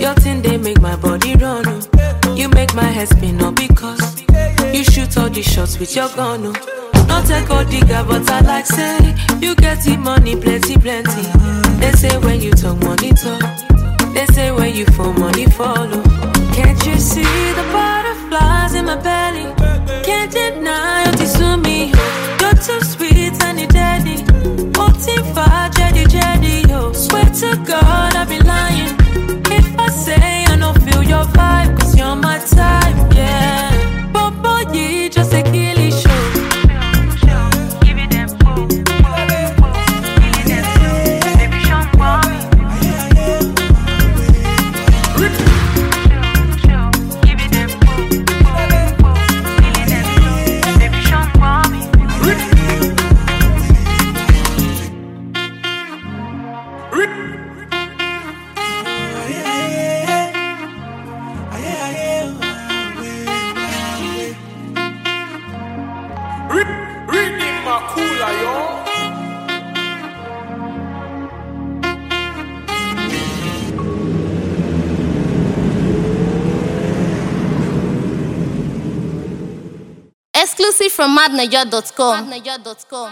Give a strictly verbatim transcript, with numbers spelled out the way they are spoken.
Your thing they make my body run, oh. You make my head spin, all because you shoot all the shots with your gun, oh. Not a gold digger, but I like say you get the money, plenty, plenty. They say when you talk money talk, they say when you fall money follow. Can't you see the butterflies in my belly? Can't deny what you to me. You're too sweet and you daddy. Motiva, jetty, jetty, yo. Swear to God I've been lying if I say I don't feel your vibe, cause you're my type, yeah. Bobo, you just a killie show. Exclusive from madnaja dot com.